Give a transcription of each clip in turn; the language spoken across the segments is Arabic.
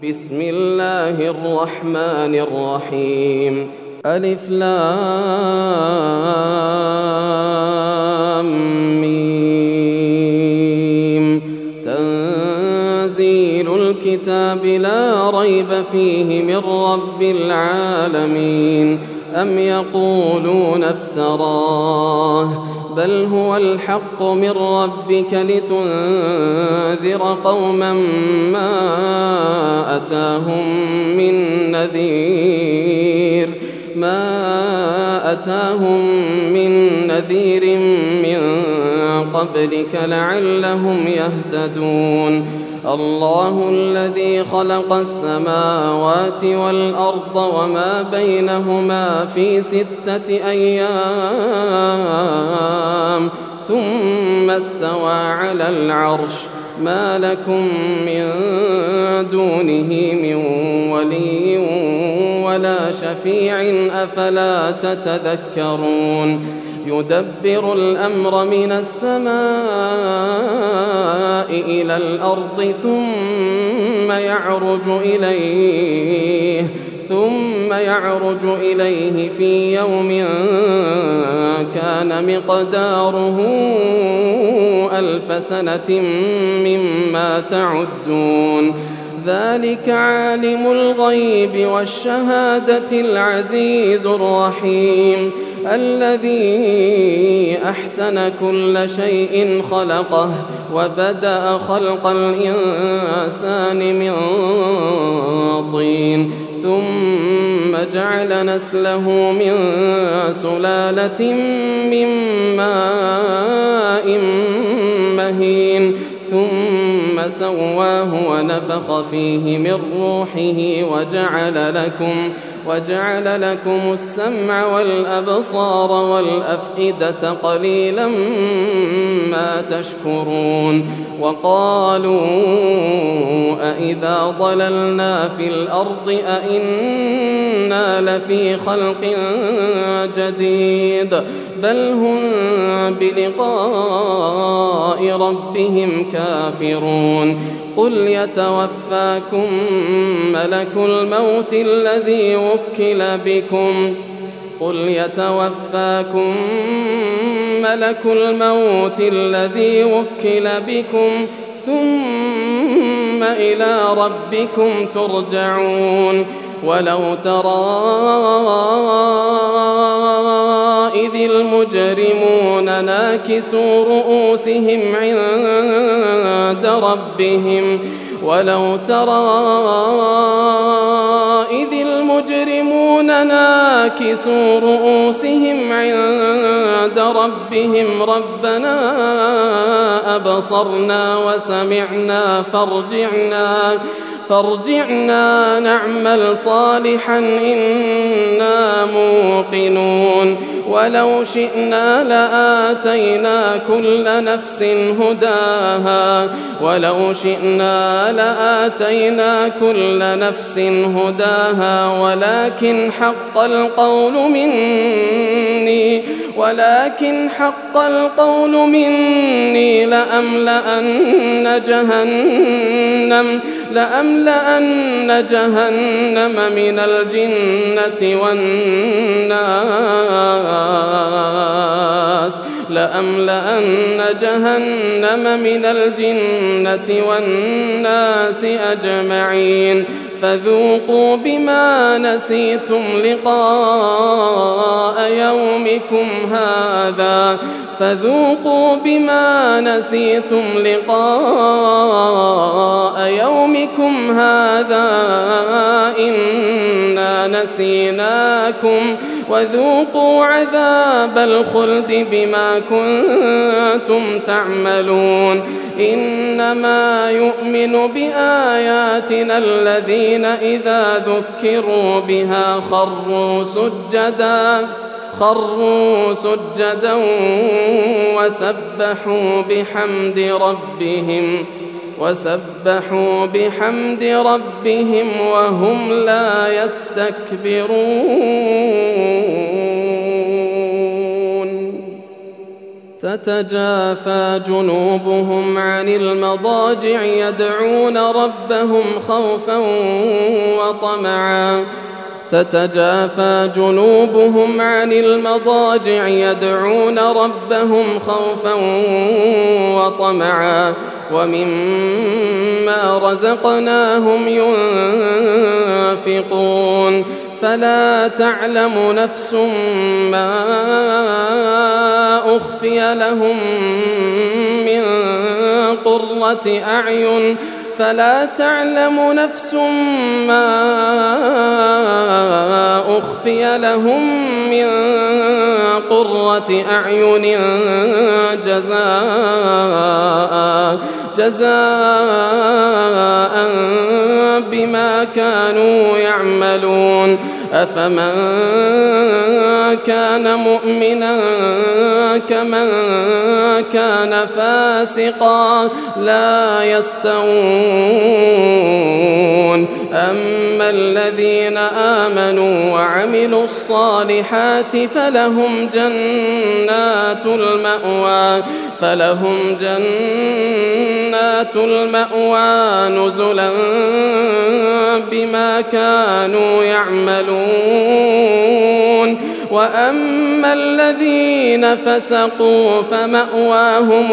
بسم الله الرحمن الرحيم. ألف لام ميم. تنزيل الكتاب لا ريب فيه من رب العالمين. أم يقولون افتراه بل هو الحق من ربك لتنذر قوما ما أتاهم من نذير من قبلك لعلهم يهتدون. الله الذي خلق السماوات والأرض وما بينهما في 6 أيام ثم استوى على العرش. ما لكم من دونه من ولي ولا شفيع أفلا تتذكرون. يدبر الأمر من السماء إلى الأرض ثم يعرج إليه في يوم كان مقداره 1000 سنة مما تعدون. ذلك عالم الغيب والشهادة العزيز الرحيم الذي أحسن كل شيء خلقه وبدأ خلق الإنسان من طين ثم جعل نسله من سلالة من ماء مهين ثم سواه ونفخ فيه من روحه وجعل لكم السمع والأبصار والأفئدة قليلا ما تشكرون. وقالوا أإذا ضللنا في الأرض أإنا لفي خلق جديد بل هم بلقاء ربهم كافرون. قل يتوفاكم ملك الموت الذي وكل بكم ثم إلى ربكم ترجعون. ولو ترى إذ المجرمون ناكسوا رؤوسهم عند ربهم ربنا أبصرنا وسمعنا فارجعنا نعمل صالحا إنا موقنون. ولو شئنا لآتينا كل نفس هداها ولكن حق القول مني لأملأن جهنم من الجنة والناس أجمعين. فذوقوا بما نسيتم لقاء يومكم هذا إنا نسيناكم وذوقوا عذاب الخلد بما كنتم تعملون. إنما يؤمن بآياتنا الذين إذا ذكروا بها خروا سجدا وسبحوا بحمد ربهم وهم لا يستكبرون. تتجافى جنوبهم عن المضاجع يدعون ربهم خوفا وطمعا تتجافى جنوبهم عن المضاجع يدعون ربهم خوفا وطمعا ومما رزقناهم ينفقون فلا تعلم نفس ما أخفي لهم من قرة أعين فلا تعلم نفس ما أخفي لهم من قرة أعين جزاء بما كانوا يعملون أفمن كان مؤمنا كمن كان فاسقا لا يستوون أما الذين آمنوا وعملوا الصالحات فلهم جنات المأوى نزلا بما كانوا يعملون وأما الذين فسقوا فمأواهم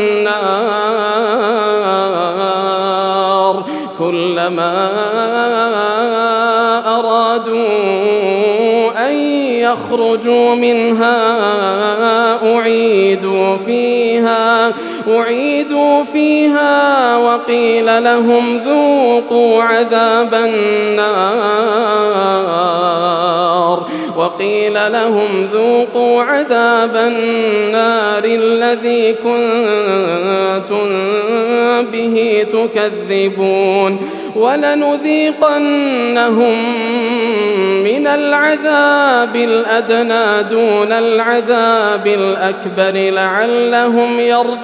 النار كلما أرادوا أن يخرجوا منها أعيدوا فيها وقيل لهم ذوقوا عذاب النار الذي كنتم به تكذبون ولنذيقنهم من العذاب الأدنى دون العذاب الأكبر لعلهم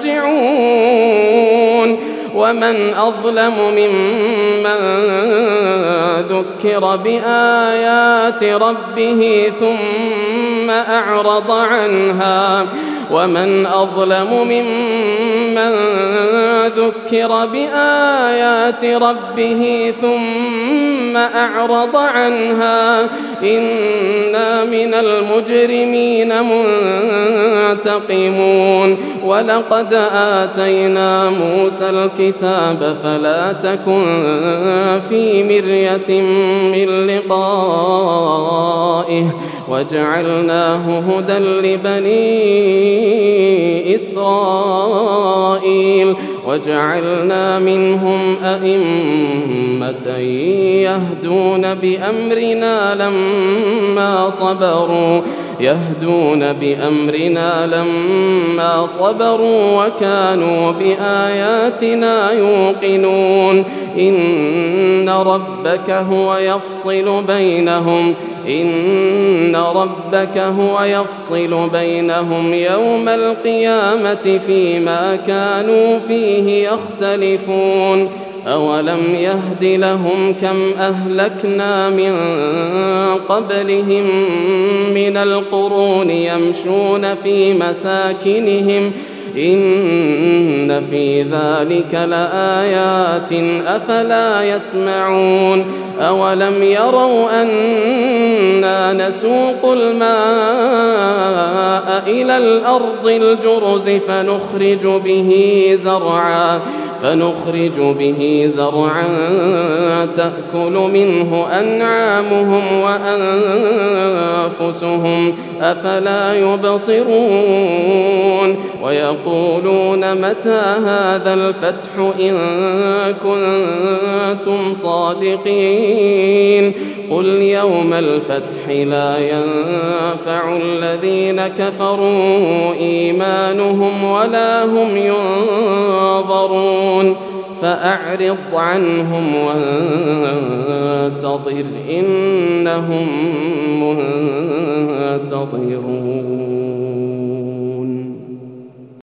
يرجعون ومن أظلم ممن ذكر بآيات ربه ثم أعرض عنها ومن أظلم ممن ذكر بآيات ربه ثم أعرض عنها إنا من المجرمين منتقمون ولقد آتينا موسى الكتاب فلا تكن في مرية من لقائه وجعلناه هدى لبني إسرائيل وجعلنا منهم أئمة يهدون بأمرنا لما صبروا وكانوا بآياتنا يوقنون إن ربك هو يفصل بينهم يوم القيامة فيما كانوا فيه يختلفون أولم يهد لهم كم أهلكنا من قبلهم من القرون يمشون في مساكنهم إن في ذلك لآيات أفلا يسمعون أولم يروا أنا نسوق الماء إلى الأرض الجرز فنخرج به زرعا تأكل منه أنعامهم وأنفسهم أفلا يبصرون ويقولون متى هذا الفتح إن كنتم صادقين قل يوم الفتح لا ينفع الذين كفروا إيمانهم ولا هم ينظرون فأعرض عنهم وانتظر إنهم منتظرون.